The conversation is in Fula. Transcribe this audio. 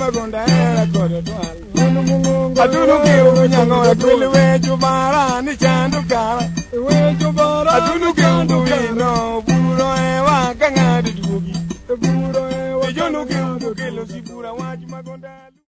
magunda era kore twal. Atunu ki unyango e kwili we jubara ni chandu kara. Atunu ki